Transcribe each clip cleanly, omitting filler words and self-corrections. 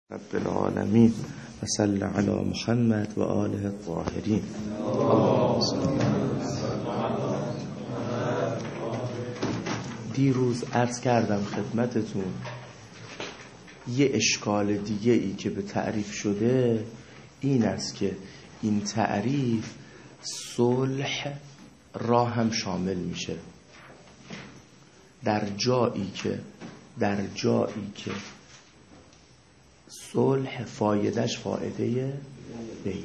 رب العالمین و صلی علی محمد و آله الطاهرین. دیروز عرض کردم خدمتتون یه اشکال دیگه ای که به تعریف شده این است که این تعریف صلح را هم شامل میشه در جایی که صلح فایدهش فایده بیعه.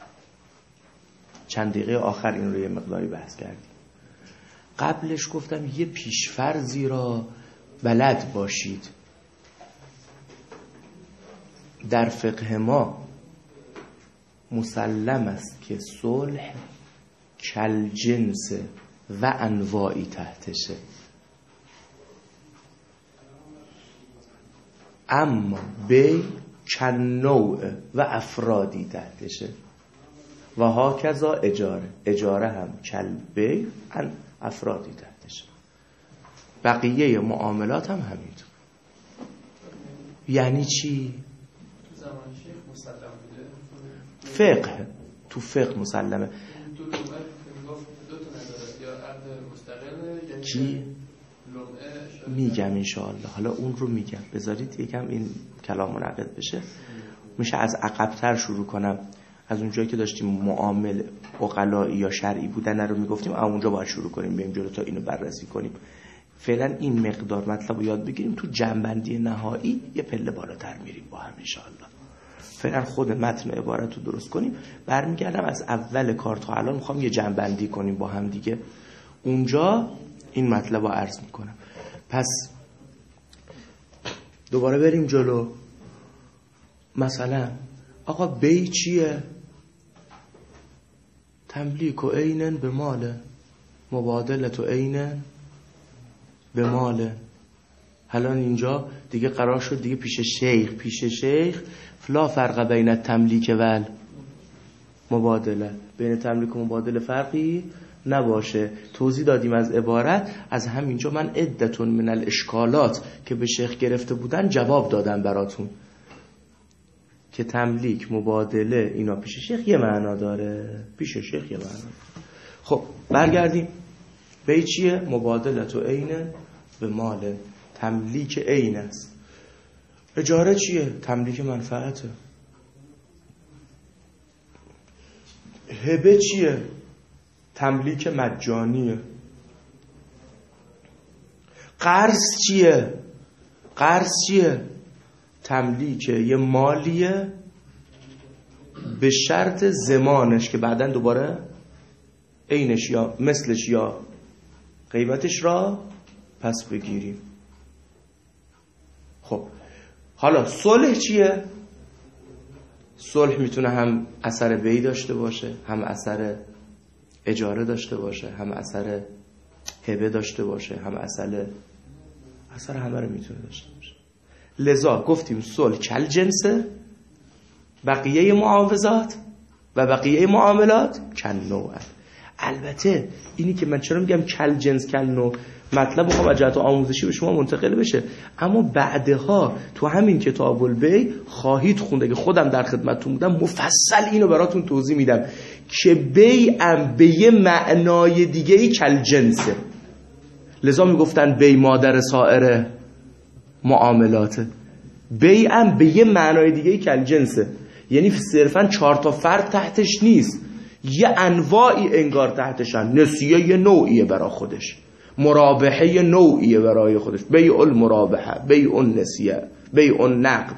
چند دقیقه آخر این رو یه مقداری بحث کردیم. قبلش گفتم یه پیشفرضی را بلد باشید. در فقه ما مسلم است که صلح کالجنس و انواعی تحتشه، اما بی کنوع و افرادی تحتشه و هاکذا اجاره هم کل بی افرادی تحتشه. بقیه معاملات هم همینطور. یعنی چی؟ فقه تو فقه مسلمه. چی؟ میگم انشاءالله، حالا اون رو میگم، بذارید یکم این کلام منعقد بشه. میشه از عقب‌تر شروع کنم، از اونجایی که داشتیم معامل عقلائی یا شرعی بودن رو میگفتیم اونجا باید شروع کنیم بریم جلو تا اینو بررسی کنیم. فعلا این مقدار مطلب رو یاد بگیریم، تو جنبندی نهایی یه پله بالاتر میریم با هم انشاءالله. فعلا خود متن عبارت رو درست کنیم، برمیگردم از اول کار تا الان میخوام یه جنبندی کنیم با هم دیگه، اونجا این مطلب رو عرض میکنم. پس دوباره بریم جلو. مثلا آقا بی چیه؟ تملیک و عینن به ماله، مبادلت و عینن به ماله. الان اینجا دیگه قرار شد دیگه پیش شیخ فلا فرق بین تملیک و مبادله، بین تملیک و مبادله فرقی نباشه. توضیح دادیم از عبارت. از همینجا من عدتون من الاشکالات که به شیخ گرفته بودن جواب دادم براتون که تملیک مبادله اینا پیش شیخ یه معنا داره، پیش شیخ یه معنا داره. خب برگردیم. بی چیه؟ مبادلت و عین به مال، تملیک عین است. اجاره چیه؟ تملیک منفعته. هبه چیه؟ تملیک مجانیه. قرض چیه؟ تملیک یه مالیه به شرط زمانش که بعدن دوباره عینش یا مثلش یا قیمتش را پس بگیریم. خب حالا صلح چیه؟ صلح میتونه هم اثر بی داشته باشه، هم اثر اجاره داشته باشه، هم اثر هبه داشته باشه، هم اثر همه رو میتونه داشته باشه. لذا گفتیم صلح کل جنسه، بقیه معاوضات و بقیه معاملات کل نوع. البته اینی که من چرا میگم کل جنس کل نوع، مطلب بخوام از جهت آموزشی به شما منتقل بشه، اما بعدها تو همین کتاب البیع خواهید خوند، که خودم در خدمتتون بودم مفصل اینو براتون توضیح میدم که بیعم به یه معنای دیگه‌ای کل جنسه. لذا میگفتن بیع مادر سایر معاملاته. بیعم به یه معنای دیگه‌ای کل جنسه، یعنی صرفاً 4 تا فرد تحتش نیست، یه انواعی انگار تحتشن. نسیه یه نوعیه برای خودش، مرابحه نوعیه برای خودش، بیع المرابحه، بیع النسیه، بیع النقد.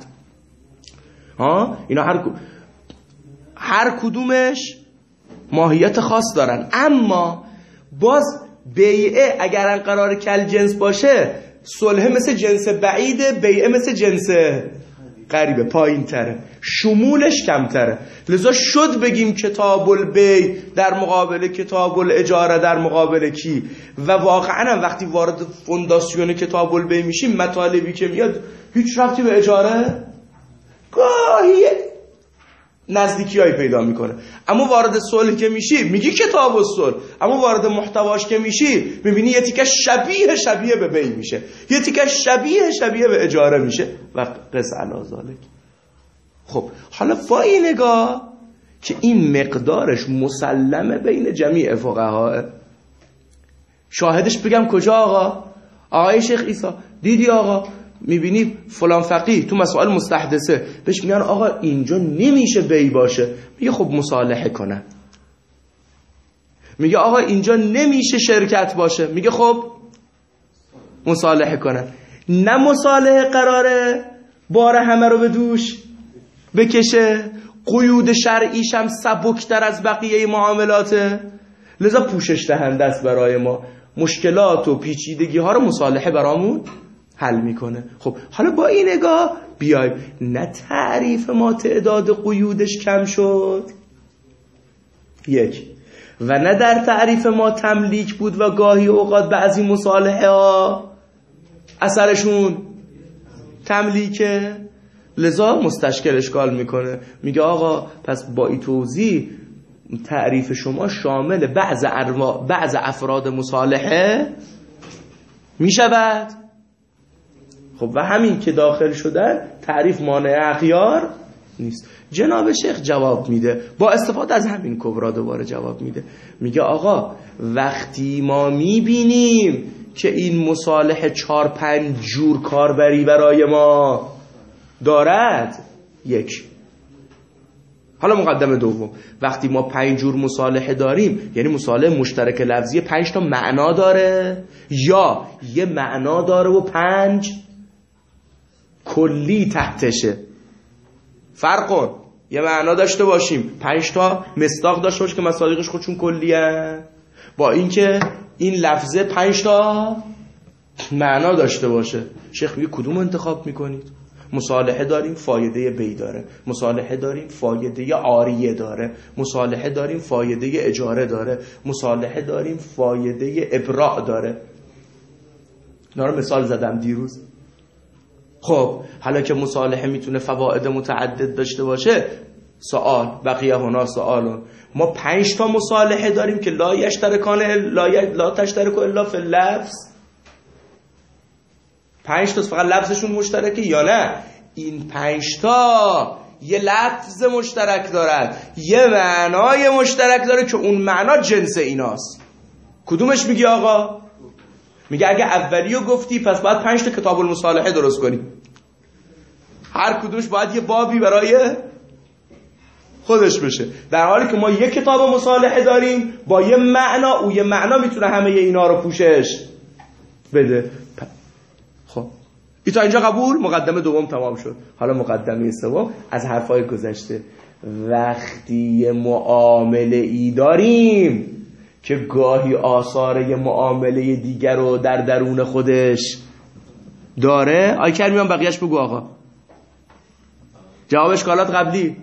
اینا هر کدومش ماهیت خاص دارن. اما باز بیعه اگر قرار کل جنس باشه، صلح مثل جنس بعیده، بیعه مثل جنس قریبه، پایین تره، شمولش کم تره. لذا شد بگیم کتاب البیع در مقابل کتاب الاجاره در مقابل کی. و واقعا وقتی وارد فونداسیون کتاب البیع میشیم، مطالبی که میاد هیچ ربطی به اجاره گاهی نزدیکی‌هایی پیدا میکنه. اما وارد صلح که میشی میگی کتاب الصلح، اما وارد محتواش که میشی میبینی یه تیکه شبیه به بیع میشه، یه تیکه شبیه به اجاره میشه و قص علی ذالک. خب حالا با این نگاه که این مقدارش مسلمه بین جمیع فقها، شاهدش بگم کجا؟ آقای شیخ عیسی دیدی آقا، میبینی فلان فقیه تو مسائل مستحدثه بهش میگن آقا اینجا نمیشه بی باشه، میگه خب مصالحه کنن. میگه آقا اینجا نمیشه شرکت باشه، میگه خب مصالحه کنن. نه مصالحه قراره بار همه رو به دوش بکشه، قیود شرعیش هم سبکتر از بقیه معاملاته، لذا پوشش دهنده است برای ما، مشکلات و پیچیدگی ها رو مصالحه برامون حل میکنه. خب حالا با این نگاه بیایم، نه تعریف ما تعداد قیودش کم شد یک، و نه در تعریف ما تملیک بود و گاهی اوقات بعضی مصالحه ها اثرشون تملیکه، لذا مستشکل اشکال میکنه، میگه آقا پس با این توضیح تعریف شما شامل بعض افراد مصالحه میشود. خب و همین که داخل شده تعریف مانع اخیار نیست. جناب شیخ جواب میده با استفاده از همین کبرا، دوباره جواب میده، میگه آقا وقتی ما میبینیم که این مصالحه 4-5 جور کاربری برای ما دارد، یک. حالا مقدمه دوم، وقتی ما 5 جور مصالحه داریم یعنی مصالحه مشترک لفظی 5 تا معنا داره یا یه معنا داره و 5 کلی تحتشه؟ فرق کن، یه معنا داشته باشیم 5 تا مصداق داشته باشه که مصادیقش خودشون کلیه، با اینکه این لفظه 5 تا معنا داشته باشه. شیخ میگه کدوم انتخاب میکنید؟ مصالحه داریم فایده بی داره، مصالحه داریم فایده عاریه داره، مصالحه داریم فایده اجاره داره، مصالحه داریم فایده ابراء داره. اینا رو مثال زدم دیروز. خب حالا که مصالحه میتونه فواید متعدد داشته باشه، سوال بقیه هنا سوالون، ما 5 تا مصالحه داریم که لا تشترک الا فی اللفظ، 5 تا فقط لفظشون مشترکه، یا نه این 5 تا یه لفظ مشترک دارد، یه معنای مشترک داره که اون معنا جنس ایناست. کدومش میگی آقا؟ میگه اگه اولیو گفتی پس باید 5 تا کتاب المصالحه درست کنی، هر کدومش باید یه بابی برای خودش بشه، در حالی که ما یه کتاب مصالحه داریم با یه معنا، او یه معنا میتونه همه اینا رو پوشش بده. خب ای تا اینجا قبول؟ مقدمه دوم تمام شد. حالا مقدمه سوم از حرفای گذشته. وقتی معامله ای داریم که گاهی آثار یه معامله دیگر رو در درون خودش داره، آی کرمیان بقیهش بگو آقا. جواب اشکالات قبلی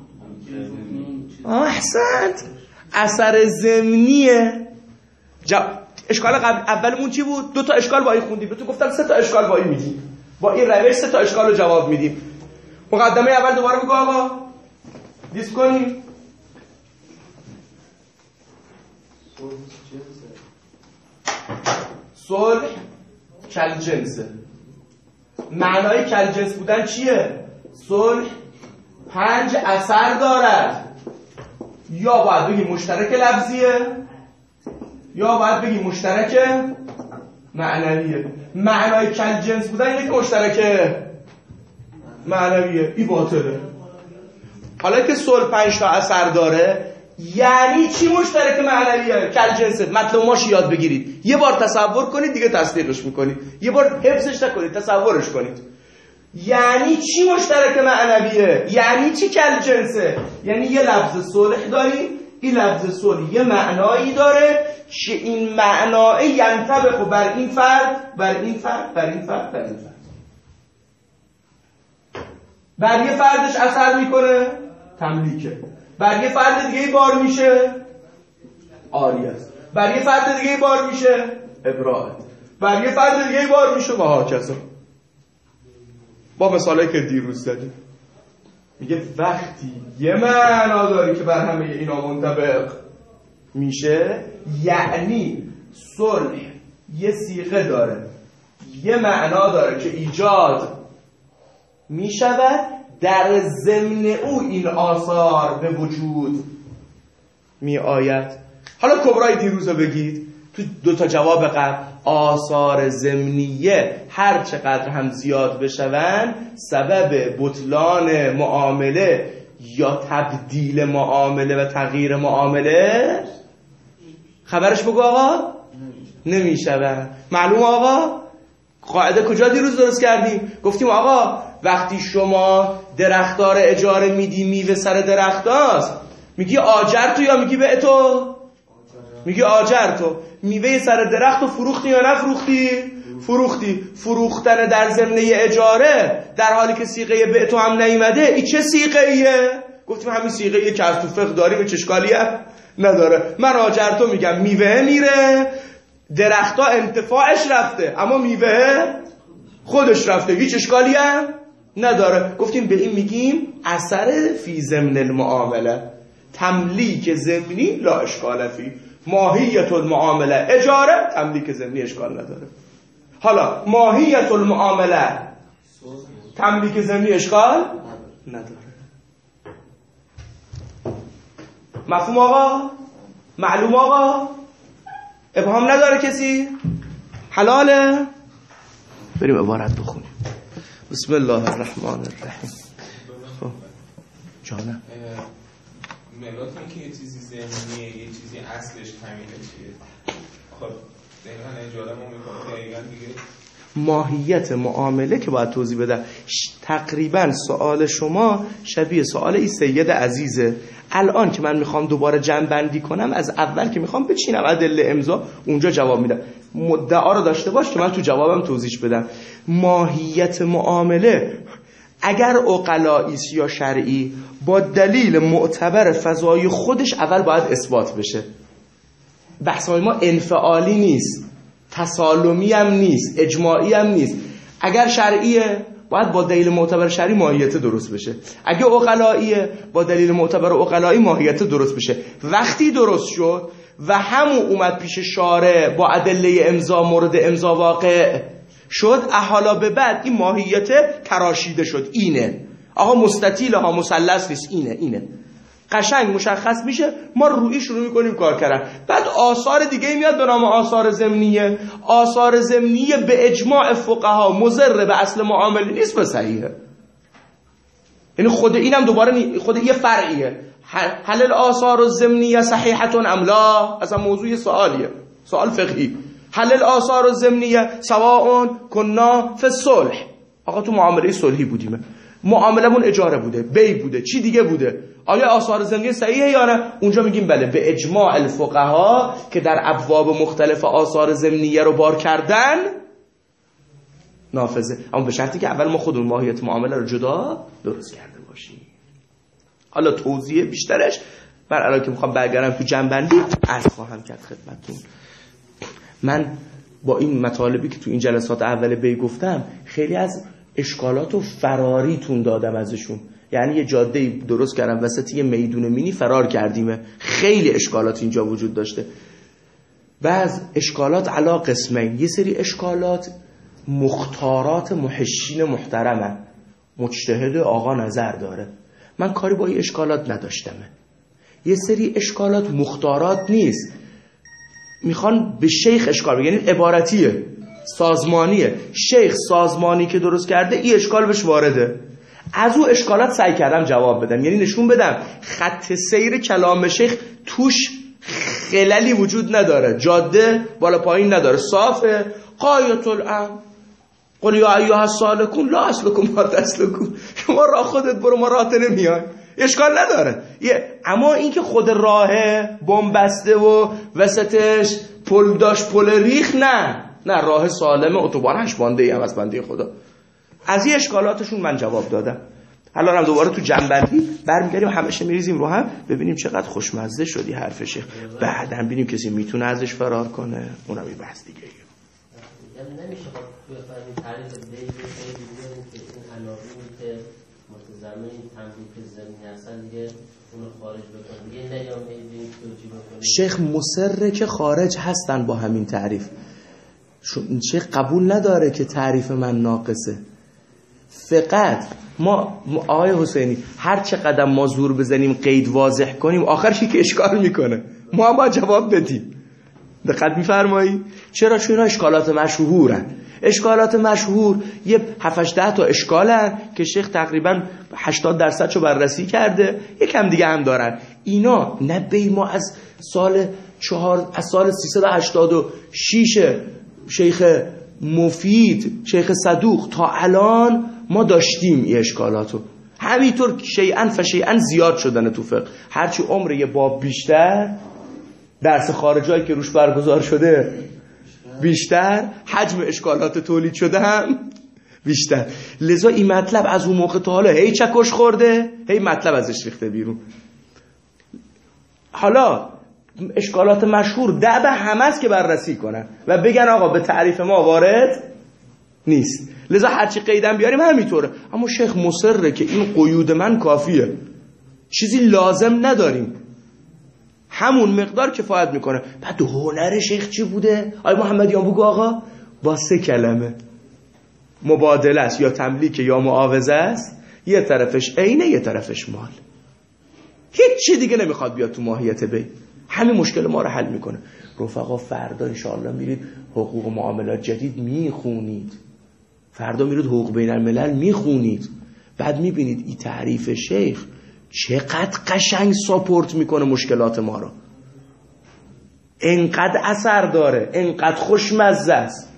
احسنت، اثر ضمنیه. اشکال اولمون چی بود؟ 2 تا اشکال با این خوندیم، تو گفتم 3 تا اشکال با این میدیم، با این روش 3 تا اشکال رو جواب میدیم. مقدمه اول دوباره بگو آقا، دیس کنیم. صلح کل جنسه. معنای کل جنس بودن چیه؟ صلح 5 اثر دارد، یا باید بگی مشترک لفظیه یا باید بگی مشترک معنویه. معنای کل جنس بودن اینه که مشترک معنویه، این باطله. حالا که صلح 5 تا اثر داره یعنی چی مشترک معنویه؟ کل جنسه. مطلب ماشو یاد بگیرید، یه بار تصور کنید دیگه تصدیقش میکنید، یه بار حفظش نکنید تصورش کنید. یعنی چی مشترک معنویه؟ یعنی چی کل جنسه؟ یعنی یه لفظ صلح داریم، این لفظ صلح یه معنایی داره که این معنای ینطبق بر این فرد، بر این فرد، بر این فرد، بر این فرد. بر یه فردش اثر میکنه تملیکه، بر یه فرد دیگه بار میشه عاریه است، بر یه فرد دیگه بار میشه ابراء، بر یه فرد دیگه بار میشه و هاکذا. با مثالی که دیروز زدیم میگه وقتی یه معنا داری که بر همه اینا منطبق میشه، یعنی صلح یه صیغه داره، یه معنا داره که ایجاد میشود، در ضمن او این آثار به وجود می آید. حالا کبرای دیروز رو بگید تو 2 تا جواب قبل. آثار ضمنیه هر چقدر هم زیاد بشون سبب بطلان معامله یا تبدیل معامله و تغییر معامله خبرش بگو آقا نمیشون. معلوم آقا؟ قاعده کجا دیروز درست کردیم؟ گفتیم آقا وقتی شما درختار اجاره میدی میوه سر درختاست میگی آجر تو یا میگی به تو؟ میگی آجر تو. میوه سر درخت رو فروختی یا نفروختی؟ فروختی. فروختن در ضمن اجاره در حالی که صیغه به تو هم نیامده این چه صیغه ایه؟ گفتیم همین صیغه ایه که از تو فقه داریم چه اشکالیه نداره. من آجر تو میگم میوه میره درختا انتفاعش رفته اما میوه خودش رفته هیچ اشکالی هم نداره. گفتیم به این میگیم اثر فی ضمن المعامله. تملیک ضمنی لا اشکال فی. ماهیت المعامله اجاره، تملیک ضمنی اشکال نداره. حالا ماهیت المعامله تملیک ضمنی اشکال نداره. مفهوم آقا؟ معلوم آقا؟ ابهام نداره کسی؟ حلاله؟ بریم عبارت بخونیم. بسم الله الرحمن الرحیم. خب جانم ملاک این که یه چیزی ضمنیه یه چیزی اصلش همینه چیه؟ خب دقیقا اجاره ما میکنم دقیقا دیگه ماهیت معامله که باید توضیح بدم. تقریبا سوال شما شبیه سوال این سید عزیزه. الان که من میخوام دوباره جمع بندی کنم از اول که میخوام بچینم ادله امضا اونجا جواب میدم. مدعا رو داشته باش که من تو جوابم توضیح بدم. ماهیت معامله اگر عقلایی یا شرعی با دلیل معتبر فضای خودش اول باید اثبات بشه. بحث ما انفعالی نیست، تسالمی هم نیست، اجماعی هم نیست. اگر شرعیه باید با دلیل معتبر شرعی ماهیت درست بشه. اگه عقلاییه با دلیل معتبر عقلایی ماهیت درست بشه. وقتی درست شد و همون اومد پیش شارع با ادله امضا مورد امضا واقع شد، حالا به بعد این ماهیت تراشیده شد. اینه آقا مستطیل ها مثلث نیست، اینه قشنگ مشخص میشه. ما روی شروع میکنیم کار کردن. بعد آثار دیگه میاد به نام آثار ضمنیه. آثار ضمنیه به اجماع فقها مضر به اصل معامله نیست، به صحیحه. یعنی خود اینم دوباره خود یه فرعیه. هل الاثار الضمنیه صحیحه ام لا؟ اصلا موضوع سوالیه، سوال فقهی. هل الاثار الضمنیه سواء كنا فی الصلح؟ آقا تو معامله صلحی بودیم، معاملمون اجاره بوده، بی بوده، چی دیگه بوده، آیا آثار ضمنیه صحیحه یا نه؟ اونجا میگیم بله به اجماع الفقها که در ابواب مختلف آثار ضمنیه رو بار کردن نافذه، اما به شرطی که اول ما خودمون ماهیت معامله رو جدا درست کرده باشیم. حالا توضیح بیشترش من الان که میخوام برگردم تو جنبندی عرض خواهم کرد خدمتتون. من با این مطالبی که تو این جلسات اول بی گفتم خیلی از اشکالات و فراریتون دادم ازشون. یعنی یه جاده درست کردم وسط یه میدون مینی فرار کردیم. خیلی اشکالات اینجا وجود داشته. بعض اشکالات علا قسمین. یه سری اشکالات مختارات محشین محترمه، مجتهد آقا نظر داره، من کاری با این اشکالات نداشتمه. یه سری اشکالات مختارات نیست، میخوان به شیخ اشکال بگن، یعنی عبارتیه، سازمانیه. شیخ سازمانی که درست کرده این اشکال بهش وارده. از او اشکالات سعی کردم جواب بدم، یعنی نشون بدم خط سیر کلام شیخ توش خللی وجود نداره، جاده بالا پایین نداره، صافه. قایت الامر قل یا ایها السالکون لا اسلکم ما تسلکون. شما راه خودت برو، ما راهت نمیای، اشکال نداره. اما این که خود راهه بنبسته و وسطش پل داشت پل ریخ، نه راه سالمه، اتوبان هشبانده هم از بنده خدا. از این اشکالاتشون من جواب دادم. حالا هم دوباره تو جنبندی برمیگردیم همشه میریزیم رو هم ببینیم چقدر خوشمزه شدی حرف شیخ. بعداً ببینیم کسی میتونه ازش فرار کنه، اونم یه بحث دیگه ایه. نمیشه بفهمید تعریف دیگه که این عناوینی که متضمن تملیک ضمنی هستن دیگه اونو خارج بکنه، دیگه نیام این توجیه بکنه. شیخ مصره که خارج هستن با همین تعریف. شیخ قبول نداره که تعریف من ناقصه. فقط ما آقای حسینی هر چقدر ما زور بزنیم قید واضح کنیم آخرش که اشکال میکنه، ما هم باید جواب بدیم. دقت میفرمایی؟ چرا؟ چون اینا اشکالات مشهورن. اشکالات مشهور یه 7-8 تا اشکالن که شیخ تقریبا 80% رو بررسی کرده، یکم دیگه هم دارن. اینا نبی ما از سال 386 شیخ مفید، شیخ صدوق تا الان ما داشتیم این اشکالاتو. همینطور شیئن فشیئن زیاد شدن تو فقه. هرچی عمر یه باب بیشتر، درس خارجایی که روش برگزار شده بیشتر، حجم اشکالات تولید شده هم بیشتر. لذا این مطلب از اون موقع تا حالا هی چکش خورده، هی مطلب ازش ریخته بیرون. حالا اشکالات مشهور دعبه همه است که بررسی کنن و بگن آقا به تعریف ما وارد نیست، لذا هرچی قیدم بیاریم همینطوره. اما شیخ مصره که این قیود من کافیه، چیزی لازم نداریم، همون مقدار کفایت میکنه. بعد هنر شیخ چی بوده؟ آی محمدیان بگو آقا. با 3 کلمه مبادله است یا تملیک یا معاوضه است، یه طرفش عینه یه طرفش مال، هیچ چی دیگه نمیخواد بیاد تو ماهیت بی. همین مشکل ما رو حل میکنه. رفقا فردا انشاءالله میرید حقوق معاملات جدید میخونید، فردا میرید حقوق بین الملل میخونید، بعد میبینید این تعریف شیخ چقدر قشنگ ساپورت میکنه مشکلات ما رو، انقدر اثر داره، انقدر خوشمزه است.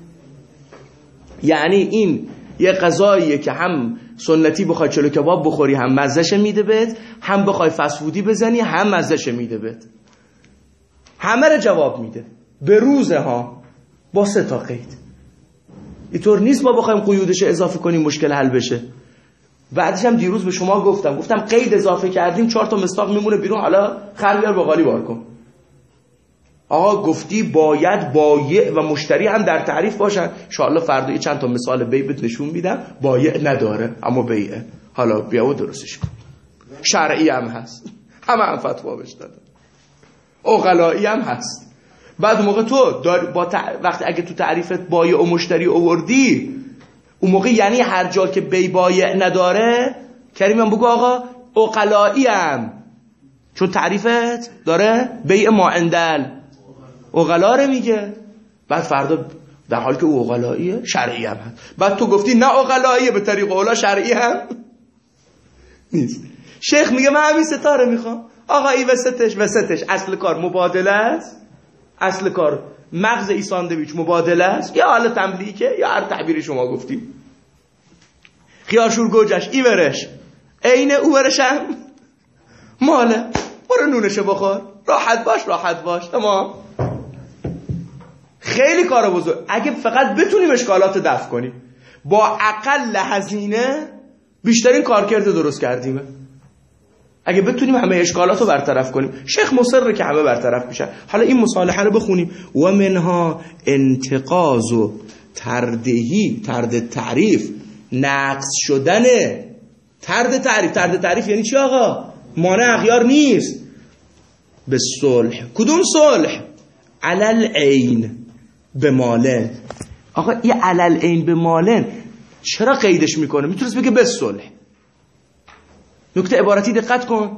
یعنی این یه غذاییه که هم سنتی بخوای چلو کباب بخوری هم مزهش میده بهت، هم بخوای فسفودی بزنی هم مزهش میده بهت، همه رو جواب میده به روزه ها، با 3 تا قید. اینطور نیست ما بخوایم قیودش اضافه کنیم مشکل حل بشه. بعدش هم دیروز به شما گفتم قید اضافه کردیم 4 تا مصداق میمونه بیرون، حالا خر بیار باقالی بار کن. آقا گفتی باید بایع و مشتری هم در تعریف باشن. ان شاءالله فردا چند تا مثال بیعت نشون میدم، بایع نداره اما بیعه. حالا بیا و درستش کن. شرعی هم هست، همه فتوا بهش دادن، عقلایی هم هست. بعد موقع تو وقتی اگه تو تعریفت بایع و مشتری آوردی، اون موقع یعنی هر جا که بی بایع نداره کریمم بگو آقا عقلایی هم، چون تعریفت داره بیع ما عندل عقلا رو میگه. بعد فردا در حالی که او عقلاییه شرعی هم هست، بعد تو گفتی نه عقلاییه به طریق اولا شرعی هم نیست. شیخ میگه من همین ستاره میخوام. آقا این وسطش اصل کار مبادله است، اصل کار مغز ای ساندویچ مبادله است، یا حالا تملیکه یا هر تعبیری شما گفتی. خیارشور گوجش ای ورش عین او ورشم ماله، برو نونشو بخور، راحت باش تمام. خیلی کار بزرگ. اگه فقط بتونیم اشکالات دفع کنیم با اقل هزینه بیشترین کارکرد درست کردیم. اگه بتونیم همه اشکالات رو برطرف کنیم. شیخ مصر که همه برطرف بشن. حالا این مصالحه رو بخونیم. و منها انتقاض و ترد تعریف، نقص شدن ترد تعریف یعنی چی آقا؟ مانع اغیار نیست به صلح. کدوم صلح؟ علل عین به مالن. آقا این علل عین به مالن چرا قیدش میکنه؟ میتونست بگه به صلح. نکته عبارتی دقت کن.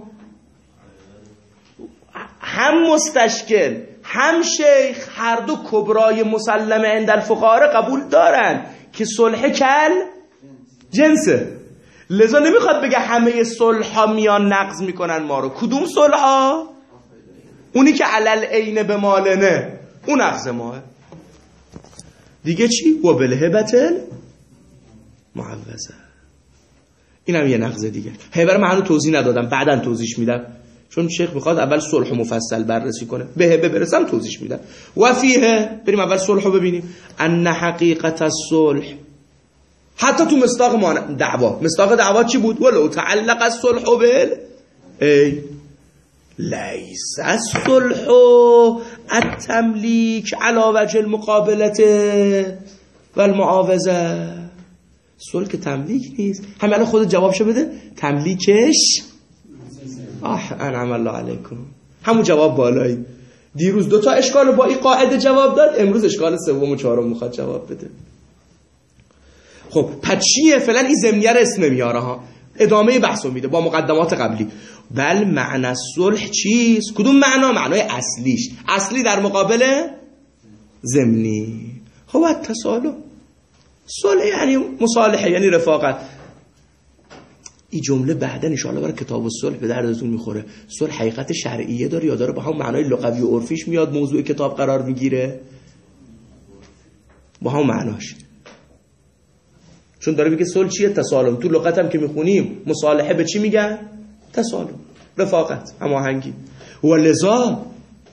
هم مستشکل هم شیخ هر دو کبرای مسلمه عند الفقهاء قبول دارن که صلح کل جنسه. لذا نمیخواد بگه همه صلح ها میان نقض میکنن ما رو. کدوم صلح ها؟ اونی که علل عین به مالنه اون نقض ماه. دیگه چی؟ و بالهبتل معوضه. این هم یه نقض دیگه. هبه من هنوز توضیح ندادم، بعداً توضیح میدم، چون شیخ میخواد اول صلح مفصل بررسی کنه. به هبه برسم توضیح میدم. و فیه، بریم اول صلح رو ببینیم. ان حقیقت الصلح، حتی تو مصداق دعوا، مصداق دعوا چی بود؟ ولو تعلق الصلح بال ای لیس الصلح التملیک علی وجه المقابله والمعاوضه. صلح که تملیک نیست. همین الان خودت جوابشو بده. تملیکش انعم الله علیکم. همون جواب بالایی. دیروز 2 تا اشکال با این قاعده جواب داد، امروز اشکال 3 و 4 میخواد جواب بده. خب پس چیه؟ فعلا این ضمنیه رو اسم نمیاره ها، ادامه بحثو میده با مقدمات قبلی. بل معنی صلح چیست؟ کدوم معنا؟ معنای اصلیش، اصلی در مقابل ضمنی. خب التصالح، صلح یعنی مصالحه، یعنی رفاقت. این جمله بعدا ان شاءالله برای کتاب الصلح به دردتون میخوره. صلح حقیقت شرعیه داره یا داره با هم معنای لغوی و عرفیش میاد موضوع کتاب قرار میگیره؟ با هم معناش. چون داره میگه صلح چیه؟ تسالم. تو لغت هم که میخونیم مصالحه به چی میگن؟ تسالم، رفاقت، هماهنگی. ولذا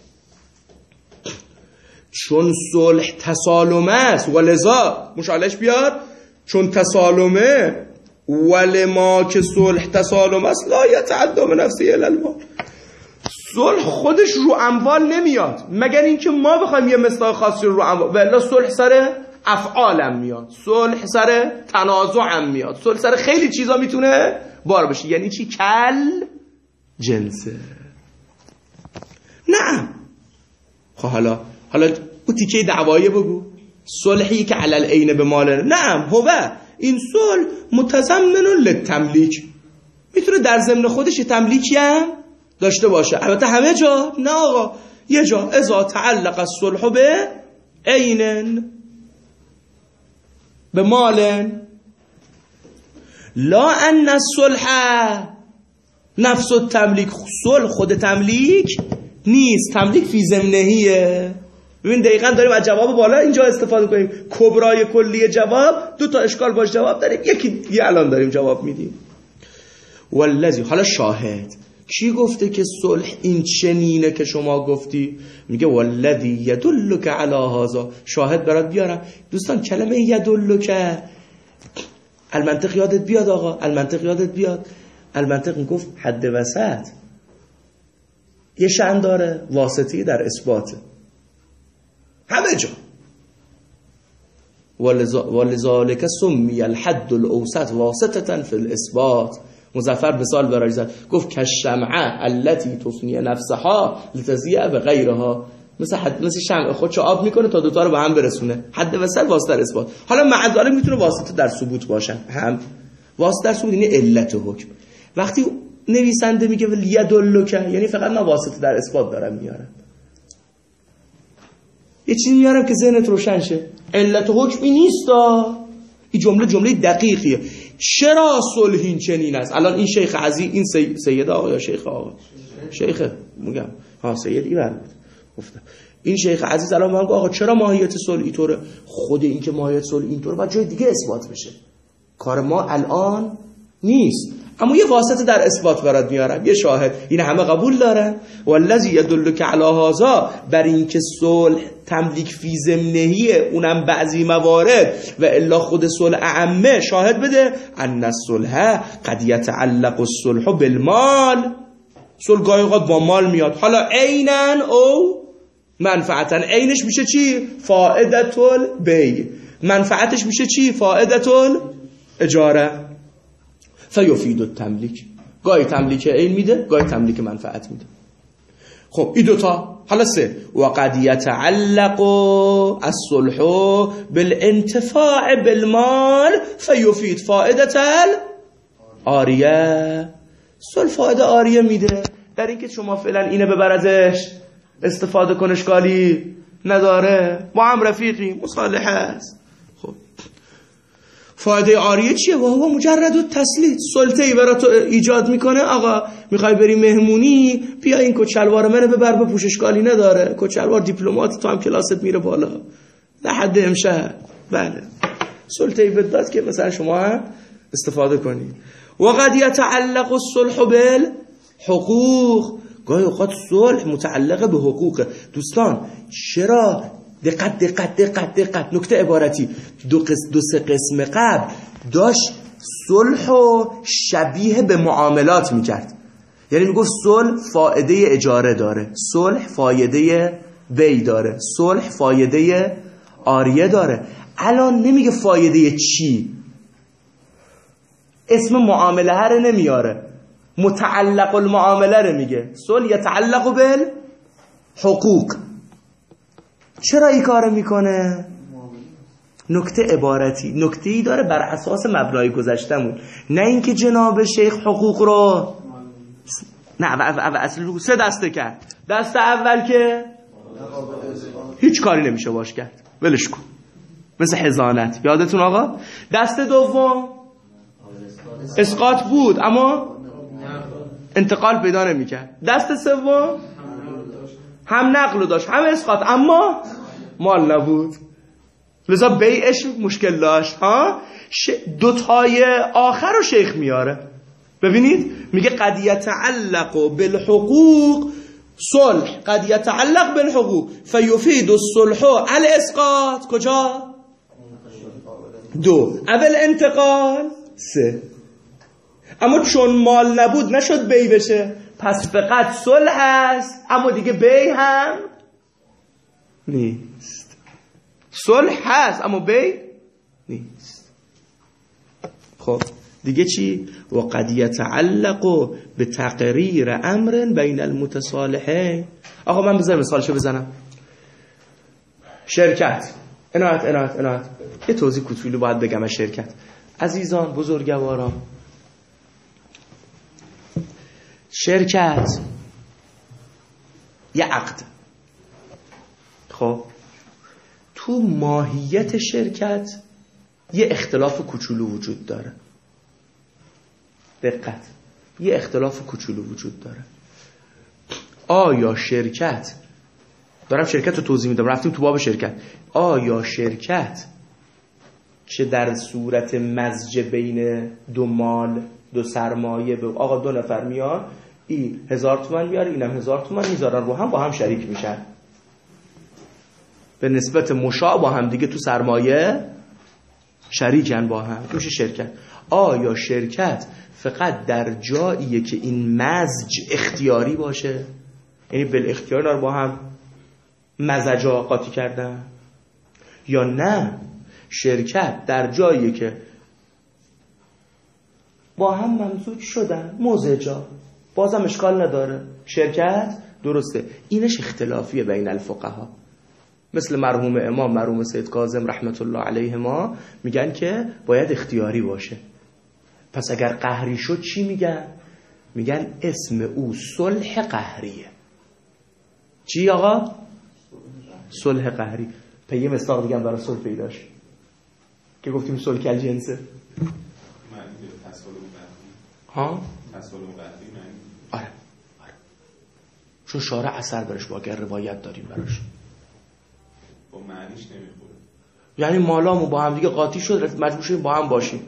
چون صلح تسالمه است، ولذا مشالش بیاد چون تسالمه، ولما که صلح تسالم است لا یتعدی بنفسه الی المال. صلح خودش رو اموال نمیاد مگر اینکه ما بخوایم یه مصداق خاصی رو اموال، والا صلح سر افعالم میاد، صلح سر تنازعم میاد، صلح سر خیلی چیزا میتونه بار بشه. یعنی چی؟ کل جنسه. نه خب حالا اون تیکه دعوایی بگو، صلحی که علل عین به مال. نه هو این صلح متضمن للتملیک، میتونه در ضمن خودش تملیکی هم داشته باشه. البته همه جا نه آقا، یه جا اذا تعلق الصلح به عین به مال لا ان الصلح نفس التملیک. صلح خود تملیک نیست، تملیک فی ضمنهیه. ببین دقیقاً داریم از جواب بالا اینجا استفاده کنیم. کبرای کلی جواب، دو تا اشکال باش جواب داریم، یکی الان داریم جواب میدیم. والذی، حالا شاهد کی گفته که صلح این چنینه که شما گفتی؟ میگه والذی یدلک علی هذا. شاهد برات بیارم دوستان. کلمه یدلک المنطق یادت بیاد آقا، المنطق یادت بیاد. المنطق میگفت حد وسط یه شأن داره، واسطی در اثبات همه جا. ولذالک سمی الحد الاوسط واسطه فی الاثبات. مظفر مثال برای زد، گفت که الشمعه التي تفنی نفسها لتضیع بغیرها. مثل شمع خودشو آب میکنه تا دوتا رو به هم برسونه. حد وسط واسطه در اثبات. حالا معذالک میتونه واسطه در ثبوت باشن، هم واسطه در ثبوت یعنی علت حکم. وقتی نویسنده میگه یدلک یعنی فقط من واسطه در اثبات دارم میارم، یه چیزی میارم که ذهنت روشن شه. علت حکمی نیستا. این جمله دقیقیه. چرا صلح این چنین است؟ الان این شیخ عزیز، این سید آقا یا شیخ آقا؟ شیخه میگم ها، سید ایول بود گفتم. این شیخ عزیز الان من گفت آقا چرا ماهیت صلح اینطوره؟ خود این که ماهیت صلح اینطوره بعد جای دیگه اثبات بشه، کار ما الان نیست. اما یه واسطه در اثبات برات میارم، یه شاهد. این همه قبول دارن. والذی یدلک علی هذا، بر این که صلح تملیک فی ضمنهیه، اونم بعضی موارد و الا خود صلح اعمه. شاهد بده ان الصلح قد یتعلق الصلح بالمال. صلح گاهی اوقات با مال میاد، حالا عینن او منفعتا. عینش میشه چی؟ فائدة البیع. منفعتش میشه چی؟ فائدة الاجاره. فیفید التملیک. گاهی تملیک عین میده، گاهی تملیک منفعت میده. خب این دوتا. حالا سه، وقد یتعلق الصلح بالانتفاع بالمال فیفید فائدة العاریه. صلح فائده عاریه میده، در اینکه شما فعلا اینه ببر ازش استفاده کن، اشکالی نداره، با هم رفیقی، مصالحه است. خب فایده عاریه چیه؟ و هو مجرد التسلیط. سلطه‌ای برات ایجاد میکنه، آقا میخوای بری مهمونی، بیا این کچلوار منو ببر بپوش، اشکالی نداره، کچلوار دیپلمات، تو هم کلاست میره بالا لحد امشب. بله سلطه‌ای بداد که مثلا شما هم استفاده کنی. وقد یتعلق الصلح بالحقوق. گاهی اوقات صلح متعلق به حقوق. دوستان چرا؟ دقت نکته عبارتی. دو سه قسم قبل داشت صلح و شبیه به معاملات میکرد. یعنی میگفت صلح فایده اجاره داره، صلح فایده بی داره، صلح فایده عاریه داره. الان نمیگه فایده چی، اسم معامله هر نمیاره، متعلق المعامله رو میگه. صلح یتعلق بالحقوق. چرا این کار میکنه؟ نکته عبارتی نکته‌ای داره بر اساس مبنای گذشتمون، نه اینکه جناب شیخ حقوق رو اصل 3 دسته کرد. دست اول که هیچ کاری نمیشه باش کرد، ولش کن، مثل حضانت، یادتون آقا. دست دوم اسقاط بود اما انتقال پیدا نمی‌کرد. دست سوم هم نقل داشت هم اسقاط اما مال نبود، لذا بیعش مشکل داشت. دوتای آخر رو شیخ میاره. ببینید میگه قد یتعلق بالحقوق صلح، قد یتعلق بالحقوق فیفید الصلح الاسقاط کجا؟ 2 اول انتقال 3. اما چون مال نبود نشد بی بشه، پس فقط صلح هست اما دیگه بی هم نیست. صلح هست اما بی نیست. خب دیگه چی؟ و قد یتعلق به تقریر امر بین المتصالحین. آقا من بذار مثالشو بزنم. شرکت، عنایت یه توضیح کوچولو باید بگم از شرکت. عزیزان بزرگواران، شرکت یه عقد. خب تو ماهیت شرکت یه اختلاف کوچولو وجود داره. دقت، یه اختلاف کوچولو وجود داره. آیا شرکت، دارم شرکت رو توضیح میدم، رفتیم تو باب شرکت، آیا شرکت که در صورت مزج بین 2 مال 2 سرمایه، به آقا 2 نفر میان، این 1000 تومان میاره اینم 1000 تومان میذارن رو هم، با هم شریک میشن به نسبت مشاع، با هم دیگه تو سرمایه شریکن با هم، میشه شرکت. آیا شرکت فقط در جاییه که این مزج اختیاری باشه، یعنی بالاختیار رو با هم مزجا قاطی کردن، یا نه شرکت در جاییه که با هم ممزوج شدن مزجا، بازم اشکال نداره، شرکت درسته. اینش اختلافیه بین الفقها. مثل مرحوم امام مرحوم سید کاظم رحمت الله علیهما میگن که باید اختیاری باشه. پس اگر قهری شد چی میگن؟ میگن اسم او صلح قهریه. چی آقا؟ صلح قهری. یه مصداق دیگه هم برای صلح پیداش که گفتیم صلح کل جنسه. ها؟ آره چون شارع اثر برش با، اگر روایت داریم براش با معنیش نمیخوره، یعنی مالامو با هم دیگه قاطی شد، مجبور شدیم با هم باشیم.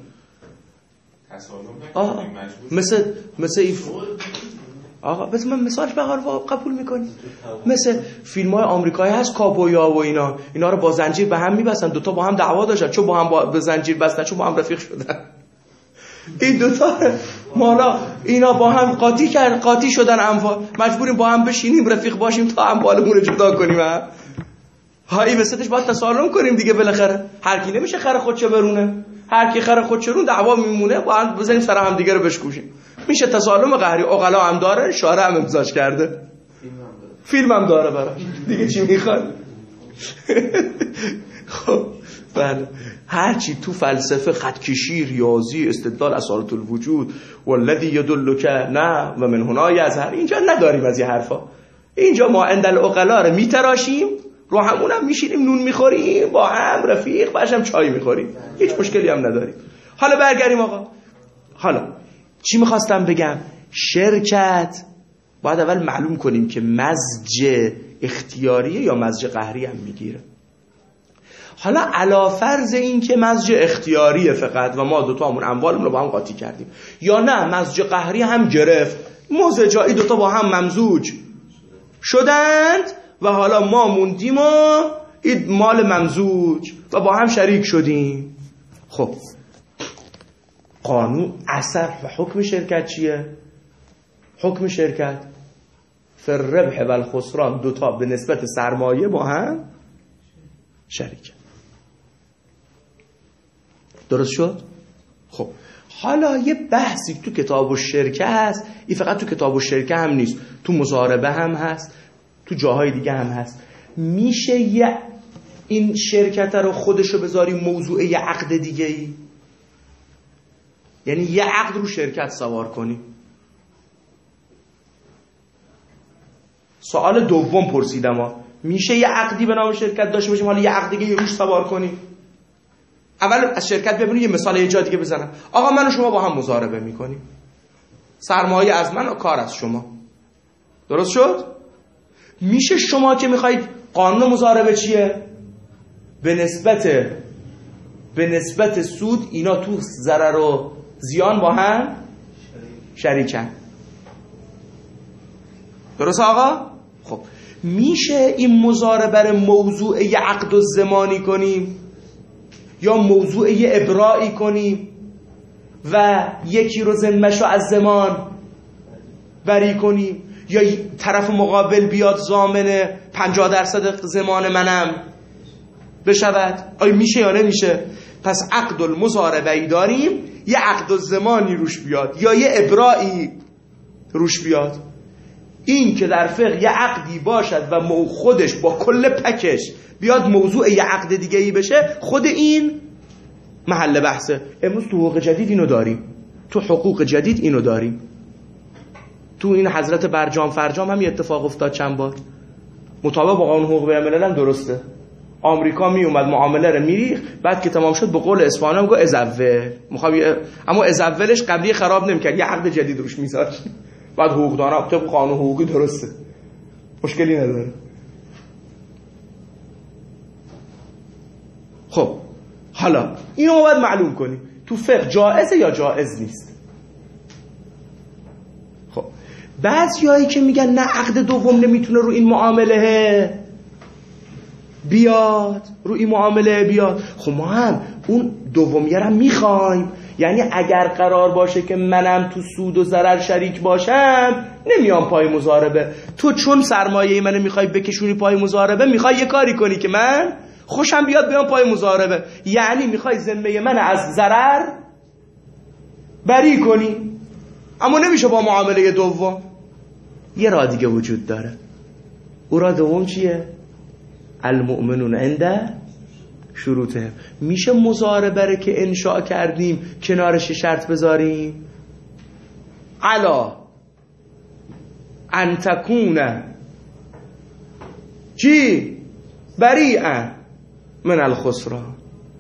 مثل این آقا بس من مثالش بقیار قبول میکنی. مثل فیلم های آمریکایی هست کابویا و اینا رو با زنجیر به هم میبستن، 2 تا با هم دعوا داشتن چون با هم به زنجیر بستن، چون با هم رفیق شدن. این 2 تا مالا اینا با هم قاطی شدن، اموال مجبوریم با هم بشینیم رفیق باشیم تا اموالمون رو جدا کنیم. این وسطش باید تسالم کنیم دیگه، بالاخره هر کی نمیشه خر خودشو برونه، هر کی خر خودشو رون دعوا میمونه، باید بزنیم سر هم دیگه رو بشکوشیم. میشه تسالم قهری، عقلا هم داره، شارع هم امضاش کرده، فیلم هم داره براش، دیگه چی میخواد؟ خب بله، هرچی تو فلسفه، خطکشی، ریاضی، استدلال اصالت الوجود والذی یدلک نه و من هنا یظهر، اینجا نداریم از این حرفا. اینجا ما عند العقلا رو میتراشیم، رو همونم میشینیم نون میخوریم با هم رفیق، بعدم چای میخوریم، هیچ مشکلی هم نداریم. حالا برگردیم آقا. حالا چی میخواستم بگم؟ شرکت باید اول معلوم کنیم که مزج اختیاریه یا مزج قهری هم میگیره. حالا علی فرض این که مزج اختیاریه فقط و ما 2 تا همون اموالمون رو با هم قاطی کردیم، یا نه مزج قهری هم گرفت، مزجایی 2 تا با هم ممزوج شدند و حالا ما موندیم و این مال ممزوج و با هم شریک شدیم. خب قانون اثر و حکم شرکت چیه؟ حکم شرکت فی الربح و الخسران، 2 تا به نسبت سرمایه با هم شریک. درست شد؟ خب حالا یه بحثی تو کتاب الشرکه هست، این فقط تو کتاب الشرکه هم نیست، تو مضاربه هم هست، تو جاهای دیگه هم هست. میشه این شرکت رو خودشو بذاری موضوع یه عقد دیگه ای، یعنی یه عقد رو شرکت سوار کنی. سوال دوم پرسیدم میشه یه عقدی به نام شرکت داشته باشیم حالا یه عقد دیگه روش سوار کنیم؟ اول از شرکت ببینید، یه مثال یه جا دیگه بزنم. آقا من و شما با هم مضاربه میکنیم، سرمایه از من و کار از شما، درست شد؟ میشه شما که میخواید، قانون مضاربه چیه؟ به نسبت سود اینا تو ضرر و زیان با هم شریکن، درست آقا؟ خب میشه این مضاربه رو موضوع یه عقد و زمانی کنیم یا موضوع یه ابرائی کنیم و یکی رو ذمه‌شو از زمان بری کنیم، یا طرف مقابل بیاد ضامن 50% زمان منم بشود؟ آیا میشه یا نمیشه؟ پس عقد المضاربه ای داریم، یه عقد الزمانی روش بیاد یا یه ابرائی روش بیاد. این که در فقه یه عقدی باشد و خودش با کل پکش بیاد موضوع یه عقد دیگه ای بشه، خود این محل بحثه. امروز تو حقوق جدید اینو داریم، تو حقوق جدید اینو داریم. تو این حضرت برجام فرجام هم یه اتفاق افتاد چند بار، مطابق با قانون حقوق بین‌الملل هم درسته. آمریکا می اومد معامله رو میریخ، بعد که تمام شد به قول اصفهانی هم گفت ازول، اما ازولش قبلی خراب نمی‌کرد، یه عقد جدید روش میذاشت. بعد حقوقدانا طبق قانون حقوقی درسته، مشکلی نداره. خب حالا اینو باید معلوم کنیم تو فقه جائزه یا جائز نیست. خب بعضیایی که میگن نه عقد دوم نمیتونه رو این معامله بیاد، رو این معامله بیاد. خب ما هم اون دومیه رو میخوایم، یعنی اگر قرار باشه که منم تو سود و ضرر شریک باشم نمیام پای مضاربه، تو چون سرمایه منو میخوای بکشونی پای مضاربه، میخوای یه کاری کنی که من خوشم بیاد بیام پای مضاربه، یعنی میخوای ذمه من از ضرر بری کنی. اما نمیشه با معامله دوم. یه راه دیگه وجود داره. او راه دوم چیه؟ المؤمنون عند شروطه. میشه مضاربه رو که انشاء کردیم کنارش شرط بذاریم، علا ان تکون چی؟ بریئا من الخسران.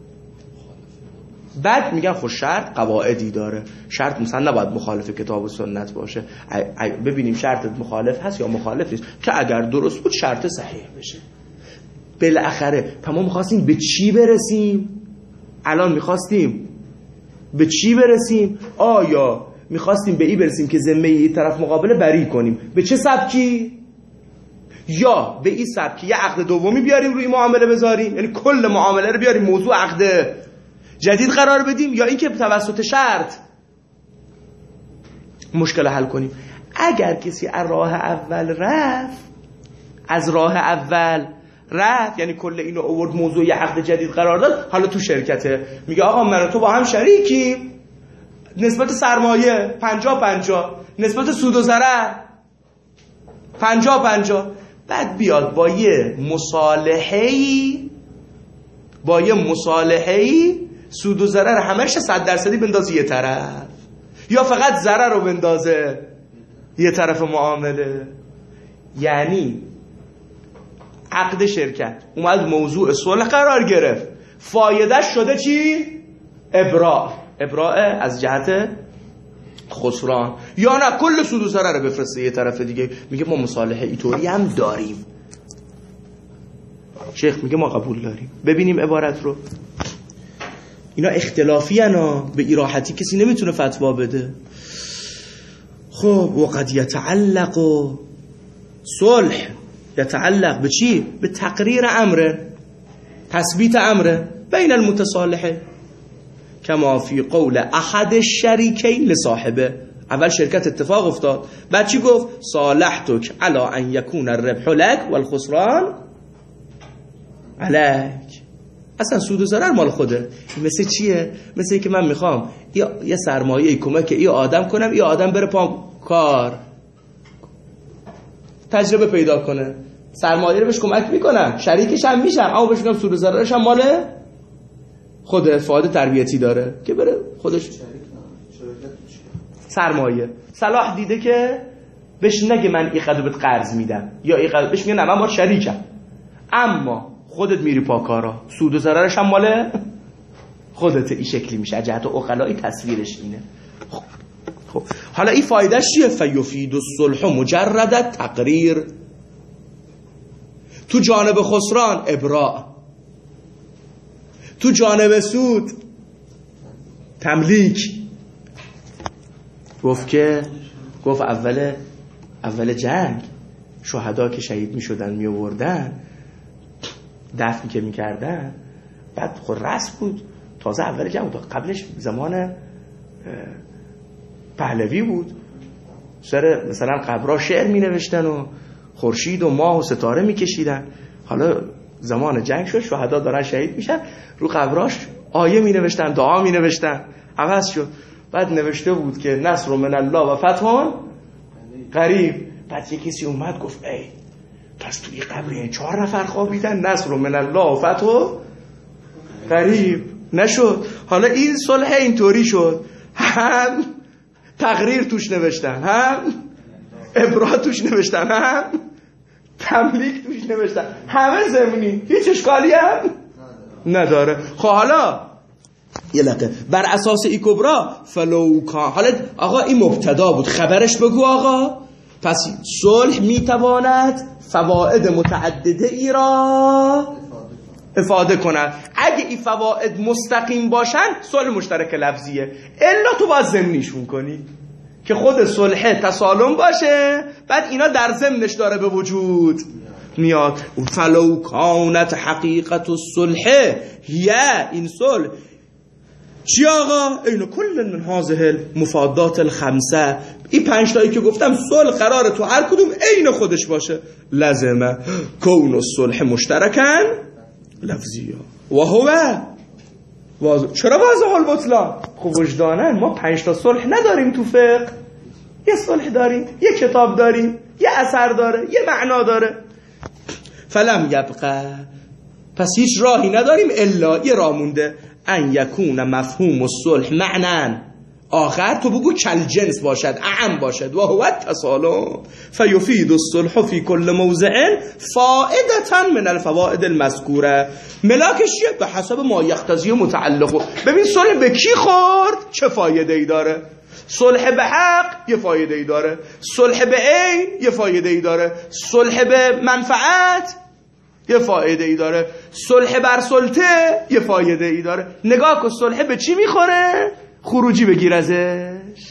بعد میگن خب شرط قواعدی داره، شرط مثلا نباید مخالف کتاب و سنت باشه، ببینیم شرطت مخالف هست یا مخالف نیست، که اگر درست بود شرط صحیح بشه. بالاخره ما میخواستیم به چی برسیم؟ الان میخواستیم به چی برسیم؟ آیا میخواستیم به این برسیم که ذمه این طرف مقابله بری کنیم؟ به چه سبکی؟ یا به این سبکی یه عقد دومی بیاریم روی معامله بذاریم، یعنی کل معامله رو بیاریم موضوع عقد جدید قرار بدیم، یا اینکه توسط شرط مشکل حل کنیم. اگر کسی از راه اول رفت یعنی کل اینو آورد موضوع یه عقد جدید قرار داد، حالا تو شرکته میگه آقا من و تو با هم شریکیم، نسبت سرمایه 50-50، نسبت سود و ضرر 50-50. بعد بیاد با یه مصالحه‌ای سود و ضرر همش 100% بندازه یه طرف، یا فقط ضرر رو بندازه یه طرف معامله. یعنی عقد شرکت اومد موضوع صلح قرار گرفت، فایدهش شده چی؟ ابراء از جهت خسران، یا نه کل سود و ضرر رو بفرسته یه طرف دیگه. میگه ما مصالحه اینطوری هم داریم. شیخ میگه ما قبول داریم. ببینیم عبارت رو. اینا اختلافی انا، به ایراحتی کسی نمیتونه فتوا بده. خب وقد یتعلق صلح یتعلق به چی؟ به تقریر امره، تثبیت امره بین المتصالحه، کما فی قول احد الشریکین لصاحبه. اول شرکت اتفاق افتاد، بعد چی گفت؟ صالحتک علی ان یکون الربح لک والخسران علیک. اصلا سود و ضرر مال خوده. مثل چیه؟ مثل که من میخوام یه سرمایه کمک یه آدم کنم، یه آدم بره کار تجربه پیدا کنه، سرمایه رو بهش کمک میکنم، شریکش هم میشم، اما بهش میگم سود و ضررش هم مال خود، فایده تربیتی داره که بره خودش سرمایه. صلاح دیده که بهش نگه من این قدر بهت قرض میدم یا این قدر، بهش میگه نه من باید شریکم، اما خودت میری پاکارا، سود و ضررش هم مال خودت. این شکلی میشه. جهت عقلایی تصویرش اینه. خب حالا این فایدهش چیه؟ فیفید الصلح مجرد تقریر. تو جانب خسران ابراء، تو جانب سود تملیک. گفت اول جنگ شهدا که شهید می شدن می آوردن، دفن که می کردن، بعد خود رسم بود، تازه اول جنگ بود، قبلش زمان پهلوی بود، سر مثلا قبرها شعر می نوشتن و خورشید و ماه و ستاره می کشیدن. حالا زمان جنگ شد، شهدا دارن شهید میشن، رو قبراش آیه می نوشتن، دعا می نوشتن، عوض شد. بعد نوشته بود که نصر من الله و فتح قریب. بعد یک کسی اومد گفت ای پس توی قبر 4 نفر خوابیدن، نصر من الله و فتح قریب نشد. حالا این صلح اینطوری شد، هم تقریر توش نوشتن، هم ابراء توش نوشتن، هم تملیک توش نوشتن، همه ضمنی، هیچ اشکالی هم نداره. خب حالا یه لقه بر اساس ای کبرا فلو کان، حالا آقا این مبتدا بود، خبرش بگو آقا. پس صلح میتواند فواید متعدده ای را افاده کند. اگه این فواید مستقیم باشن صلح مشترک لفظیه، الا تو باید ضمنیشون کنی که خود صلح تسالم باشه، بعد اینا در ضمنش داره به وجود میاد. فلو کانت حقیقت الصلح هی، این صلح چی آقا؟ اینو کل من هذه المفادات الخمسه، این 5 تایی که گفتم صلح قراره تو هر کدوم عین خودش باشه. لازمه کون الصلح مشترکن لفظیه و هو واضح. چرا واضح البطلان؟ خب وجدانن ما 5 تا صلح نداریم تو فقه، یه صلح داریم، یه کتاب داریم، یه اثر داره، یه معنا داره. فلم یبقى، پس هیچ راهی نداریم الا یه راه مونده، ان یکون مفهوم الصلح معنی آخر تو بگو کل جنس باشد، اعم باشد، و هو التسالم فیفید الصلح فی کل موضع فائدة من الفوائد المذکوره. ملاکش چیه؟ به حسب ما یقتضی و متعلق. ببین صلح به کی خورد چه فایده ای داره. صلح به حق یه فایده ای داره، صلح به عین یه فایده ای داره، صلح به منفعت یه فایده ای داره، صلح بر سلطه یه فایده ای داره. نگاه کن صلح به چی میخوره؟ خروجی بگیر ازش،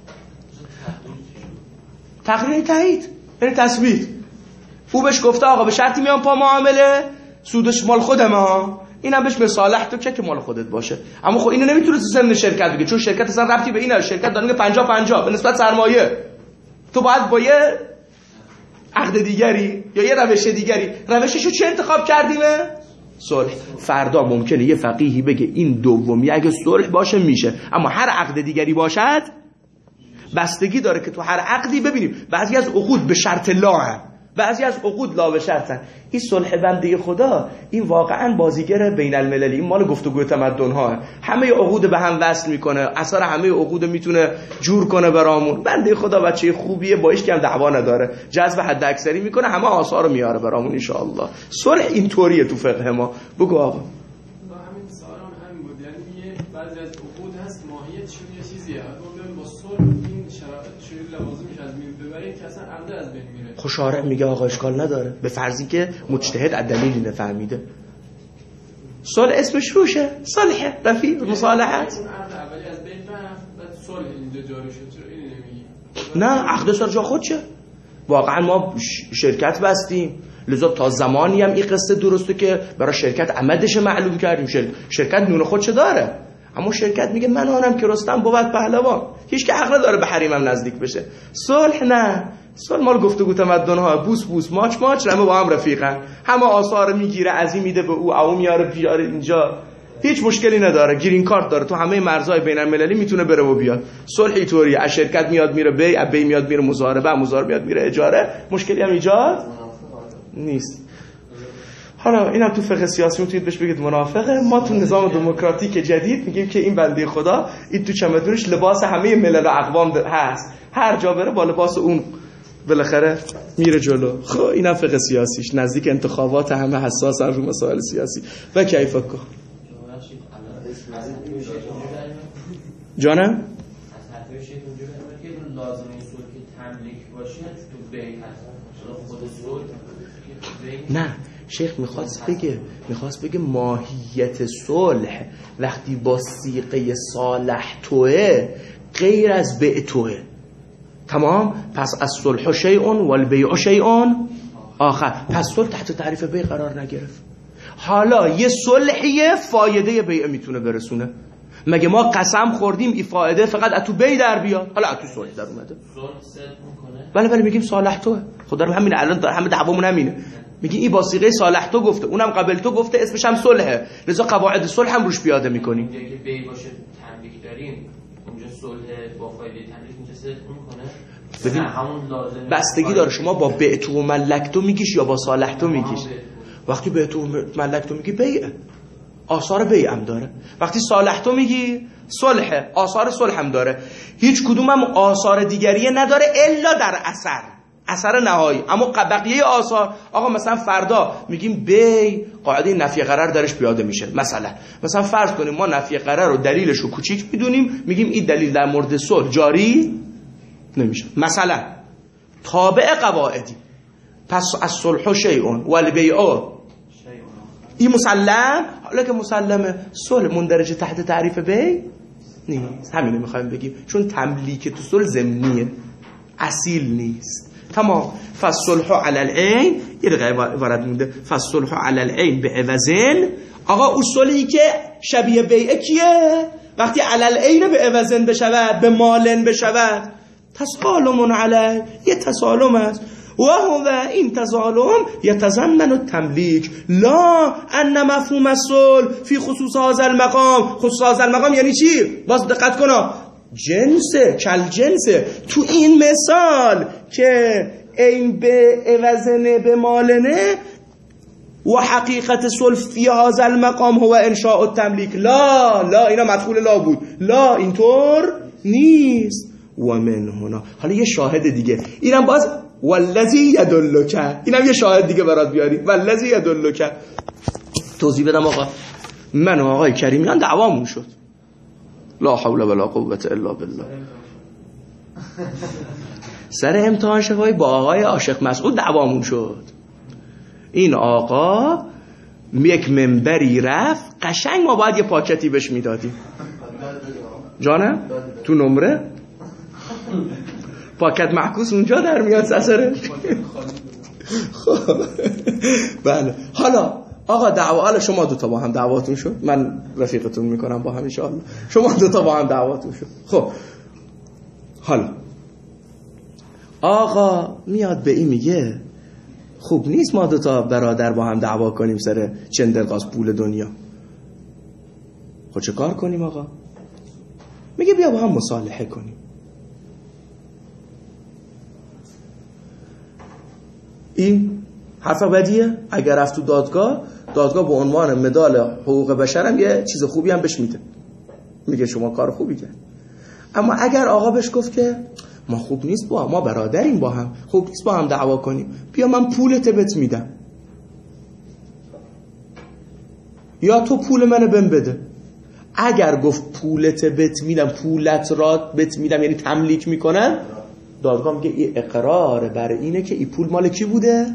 تقریر تایید، یعنی تثبیت. او بهش گفته آقا به شرطی میام پا معامله، سودش مال خودم ها، اینم بهش مصالح تو که مال خودت باشه. اما خب اینو نمیتونه تو ضمن شرکت بگه، چون شرکت اصلا ربطی به اینه، شرکت داره 50-50 به نسبت سرمایه. تو باید با یه عقد دیگری یا یه روش دیگری، روششو چه انتخاب کردیمه؟ صلح. فردا ممکنه یه فقیهی بگه این دومی اگه صلح باشه میشه، اما هر عقد دیگری باشد بستگی داره که تو هر عقدی ببینیم بعضی از عقود به شرط لا هم، بعضی از عقود لا به شرطن. این صلح بنده خدا این واقعا بازیگر بین المللی، این مال گفتگو تمدن ها، همه عقود به هم وصل میکنه، اثر همه عقود میتونه جور کنه برامون. بنده خدا بچه خوبیه، با هیچ کی هم دعوا نداره، جذب حد اکثری میکنه، همه آثار رو میاره برامون ان شاء الله. صلح اینطوریه تو فقه ما. بگو آقا. همین سوالم همین بود، یعنی بعضی از عقود هست ماهیت چون یه چیزیه، با صلح این شرایط چه لوازمش از میون ببرید که اصلا عقد از بین میره. خوشاره میگه آقا اشکال نداره، به فرضی که مجتهد از دلیلی نفهمیده. صلح اسمش روشه، صلح رفیق مصالحت. عقد اولی از بین رفت، بعد صلح اینجا جاری شد، چرا اینو نمیگی؟ نه عقد سر جا خودشه. واقعا ما شرکت بستیم، لذا تا زمانی هم این قصه درسته که برای شرکت عمدش معلوم کردیم. شرکت نون خودشه داره، اما شرکت میگه من آنم که رستم بود پهلوان، هیچ که حق نداره به حریمم نزدیک بشه. صلح نه، صلح مال گفتگو تمدن ها، بوس بوس ماچ ماچ، همه با هم رفیقن، همه آثار میگیره، از این میده به او میاره بیاره اینجا، هیچ مشکلی نداره، گرین کارت داره، تو همه مرزهای بین المللی میتونه بره و بیاد. صلح اینطوریه، از شرکت میاد میره بی، از بی میاد میره مضاربه، مضاربه میاد میره اجاره، مشکلی هم ایجاد نیست. حالا اینم تو فقه سیاسی میتونید بهش بگید منافقه. ما تو نظام دموکراتیک جدید میگیم که این بنده خدا این تو چمدونش لباس همه ملل و اقوام هست، هر جا بره با لباس اون بالاخره میره جلو. خب اینم فقه سیاسیش نزدیک انتخابات همه حساس رو مسائل سیاسی. و کیف کن جانم لازم این صلح که تملیک باشه تو بیع هست خود صلح نه شیخ میخواست بگه ماهیت صلح وقتی با صیغه صالح توه غیر از بیع توه. تمام. پس از صلح شیء و البیع شیء آخر. پس صلح تحت تعریف بیع قرار نگرفت. حالا یه صلحیه فایده بیع میتونه برسونه. مگه ما قسم خوردیم این فایده فقط از تو بیع در بیاد؟ حالا از تو صلح در اومده. صلح صدق میکنه. بله میگیم صالح توه. خدا رو همین الان همه دعوامون همینه. میگی این با صیغه صالح تو گفته، اونم قبل تو گفته، اسمش هم صلحه، لذا قواعد صلح هم روش پیاده میکنیم. اونجایی که بیع باشه تملیک داریم، اونجا صلح با فایده تملیک اینجا صدق میکنه. ببین بستگی داره شما با بعت و ملکتو میگیش یا با صالحتو میگیش. وقتی بعت و ملکتو میگی بیعه، آثار بیع هم داره. وقتی صالحتو میگی صلحه، آثار صلح هم داره. هیچ کدوم هم آثار دیگریه نداره الا در اثر نهایی. اما بقیه آثار، آقا مثلا فردا میگیم بیع قاعده نفی قرار درش پیاده میشه. مثلا فرض کنیم ما نفی قرار رو دلیلش رو کوچیک میدونیم، میگیم این دلیل در مورد صلح جاری نمیشه. مثلا تابع قواعدی. پس از صلح شیء و البیع این مسلم. حالا که مسلمه صلح مندرجه تحت تعریف بیع نیست. همینو میخوایم بگیم، چون تملیک تو صلح ضمنیه، اصیل نیست. تمام. فالصلح علی العین یه دقیقه وارد مونده. فالصلح علی العین بعوض. آقا اصولی که شبیه بیع کیه؟ وقتی علی العین بعوض بشود، به مالن بشود، تسالم علی، یه تسالم است. و هو این تسالم یتضمن التملیک لا ان مفهوم الصلح فی خصوص هذا المقام. خصوص هذا المقام یعنی چی؟ باز دقت کن، جنسه، کل جنسه. تو این مثال که این به عوضنه به مالنه و حقیقت صلح فی هذا المقام هو انشاء التملیک. لا اینا مدخول لا بود. لا اینطور نیست. و من هنا حالا یه شاهد دیگه، اینم باز والذی یدلک، اینم یه شاهد دیگه برات بیاریم. والذی یدلک توضیح بدم. آقا من و آقای کریمیان دعوامون شد، لا حول ولا قوة الا بالله، سر امتحان شفایی با آقای عاشق مسعود دعوامون شد. این آقا یک منبری رفت، قشنگ ما باید یه پاکتی بهش میدادیم. جانم تو نمره پاکت محکوس اونجا در میاد سسرش. خب بله. حالا آقا حالا شما دوتا با هم دعواتون شد، من رفیقتون میکنم با هم انشاءالله. شما دوتا با هم دعواتون شد. خب حالا آقا میاد به این میگه خوب نیست ما دوتا برادر با هم دعوا کنیم سر چندرغاز پول دنیا. خب چه کار کنیم آقا؟ میگه بیا با هم مصالحه کنیم. این حرف بدیه. اگر رفت تو دادگاه به عنوان مدال حقوق بشر هم یه چیز خوبی هم بهش میده، میگه شما کار خوبی کرد. اما اگر آقا بهش گفت که ما خوب نیست با هم، ما برادریم با هم، خوب نیست با هم دعوا کنیم، بیا من پولت بهت میدم یا تو پول منو بهم بده. اگر گفت پولت بهت میدم، پولت را بهت میدم یعنی تملیک میکنم، دادگاه میگه این اقرار بر اینه که این پول مال کی بوده.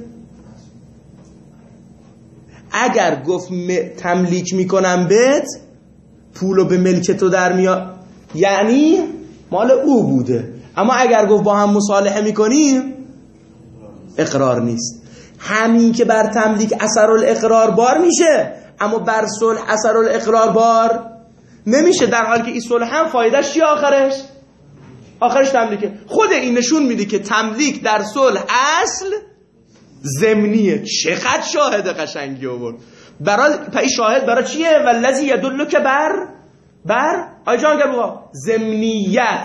اگر گفت تملیک میکنم بهت، پولو به ملک تو در میاد یعنی مال او بوده. اما اگر گفت با هم مصالحه میکنیم، اقرار نیست. همین که بر تملیک اثرالاقرار بار میشه، اما بر صلح اثرالاقرار بار نمیشه، در حالی که این صلح هم فایدهش چیه؟ آخرش تملیکه. خود این نشون میده که تملیک در صلح اصل ضمنیه. چقدر شاهد قشنگی آورد. برای شاهد برای چیه؟ والذی یدلک بر آجان گربا ضمنیت.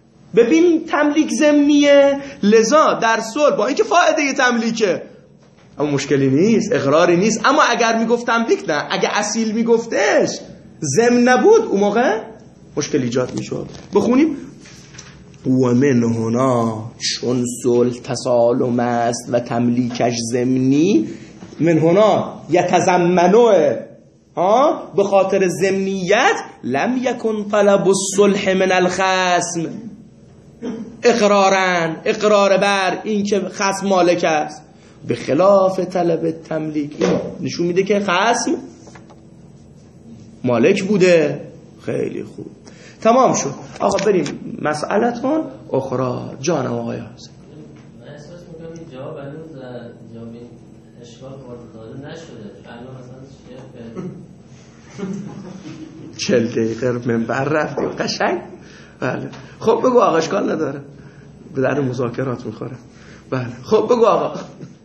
ببین تملیک ضمنیه، لذا در صلح با اینکه فایده تملیکه، اما مشکلی نیست، اقراری نیست. اما اگر میگفت تملیک نه، اگه اصیل میگفتش ضمن نبود اون موقع مشکل ایجاد میشد. بخونیم و من هنا چون صلح تسالم است و تملیکش ضمنی، من هنا یتضمنه به خاطر ضمنیت لم یکن طلب الصلح من الخصم اقرار بر این که خصم مالک است، به خلاف طلب تملیک. این نشون میده که خصم مالک بوده. خیلی خوب، تمام شد. آقا بریم مسئلتون اخرى. جانم آقای حسین. من احساس میکنم این جواب هنوز جواب اشکال وارد نشده. الان مثلا شیخ 40 دقیقه منبر رفتیم قشنگ. بله خب بگو آقا، اشکال نداره، به در مذاکرات میخوره. بله خب بگو آقا.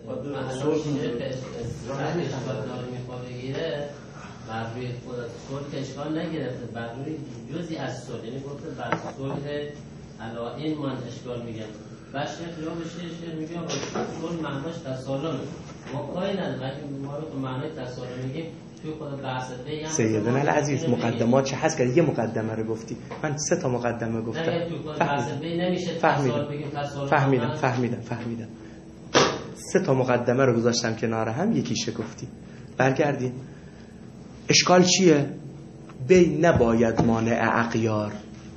بر روی صلح اشکال نگرفته، بر روی جزئی از صلح، یعنی گفته بر صلح علا این من اشکال میگم. بعد شیخ جواب شیخ میگه صلح معناش تسالمه، ما کاری نداریم، ما رو معنای تسالم میگیم توی خود بحث بگم. سیدنا العزیز مقدمات چه هست که یه مقدمه رو گفتی، من 3 تا مقدمه گفتم. نه توی خود بحث نمیشه تسالم بگیم تسالم. فهمیدم 3 تا مقدمه رو گذاشتم کنار هم، یکیشه گفتی. برگردیم. اشکال چیه؟ بی نباید مانع اغیار،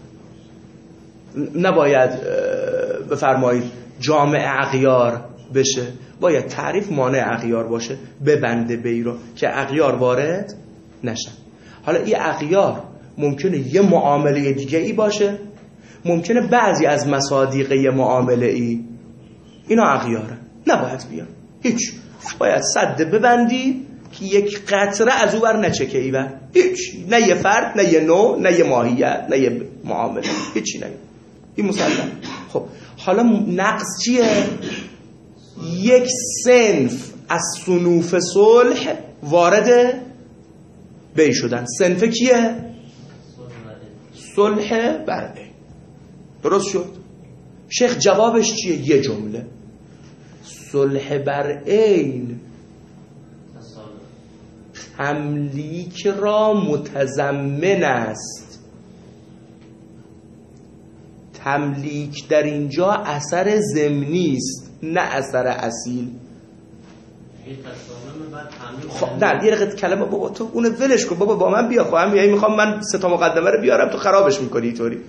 نباید بفرمایید جامع اغیار بشه، باید تعریف مانع اغیار باشه، ببنده بی رو که اغیار وارد نشن. حالا این اغیار ممکنه یه معامله دیگه ای باشه، ممکنه بعضی از مصادیق یه معامله ای، اینا اغیاره، نباید بیان هیچ. باید سد ببندی که یک قطره از او بر نچکه ای بر هیچ، نه یه فرد، نه یه نوع، نه یه ماهیت، نه یه معامله، هیچی نه. این مسلم. خب حالا نقص چیه؟ یک صنف از صنوف صلح وارد بی شدن. صنف کیه؟ صلح بر عین. درست شد؟ شیخ جوابش چیه؟ یه جمله: صلح بر عین تملیک را متضمن است. تملیک در اینجا اثر ضمنی است، نه اثر اصیل. خب نه یه دقیقه کلمه بابا، تو اون ولش کن بابا، با من بیا. خواهم میخوام من 3 تا مقدمه رو بیارم، تو خرابش میکنی اینطوری.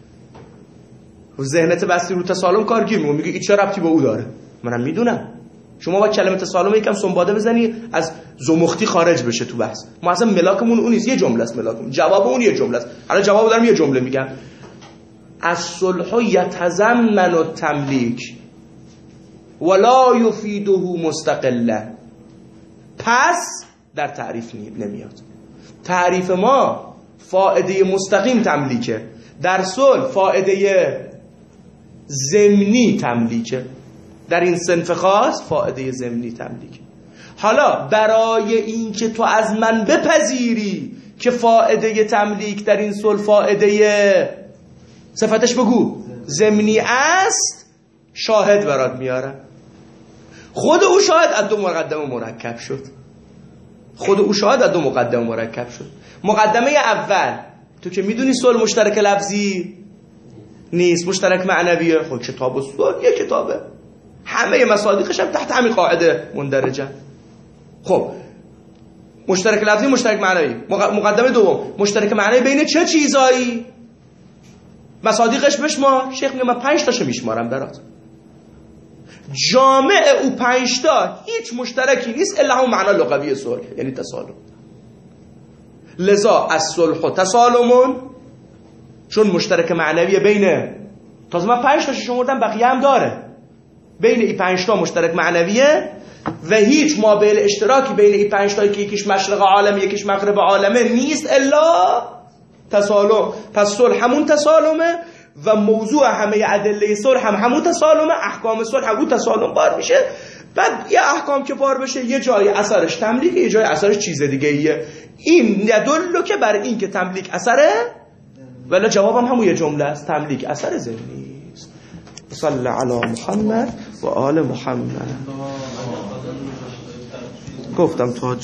ذهنت بستی رو تسالم کارگیر میگه این چه ربطی به او داره؟ منم میدونم. شما با کلمه تسالم یکم سنباده بزنی از زمختی خارج بشه تو بحث. ما اصلا ملاکمون اون نیست، یه جمله است ملاکمون، جواب اون یه جمله است. حالا جواب دارم یه جمله میگم: الصلح یتضمن التملیک ولا یفیده مستقلا. پس در تعریف نمیاد. تعریف ما فائده مستقیم تملیکه، در صلح فائده ضمنی تملیکه، در این صنف خاص فائده ضمنی تملیکه. حالا برای این که تو از من بپذیری که فائده تملیک در این صلح فائده صفتش بگو ضمنی است، شاهد برات میارم. خود او شاهد از 2 مقدمه مرکب شد. مقدمه اول تو که میدونی صلح مشترک لفظی نیست، مشترک معنویه. خب کتاب الصلح یه کتابه، همه مصادیقش هم تحت همین قاعده مندرجه. خب مشترک لفظی، مشترک معنوی. مقدمه دوم مشترک معنوی بین چه چیزایی؟ مصادیقش بشمار. شیخ میگه من 5 تاشو میشمارم برات. جامع او 5 تا هیچ مشترکی نیست الا همون معنی لغوی صلح، یعنی تسالم. لذا الصلح و تسالمون چون مشترک معنوی بین، تازه من 5 تاشو شمردم بقیه هم داره، بین این 5 تا مشترک معنویه و هیچ مابعد اشتراکی بین این 5 تایی که یکیش مشرق عالم یکیش مغرب عالمه نیست الا تسالم. پس صلح همون تسالمه و موضوع همه ادله صلح هم همون تسالمه، احکام صلح همون تسالم بار میشه. بعد یه احکام که بار بشه یه جای اثرش تملیک، یه جای اثرش چیز دیگه ایه. این یدل که بر این که تملیک اثره، ولی جوابم همون یه جمله است: تملیک اثر ضمنی است. صلی علی محمد و آل محمد. گفتم تا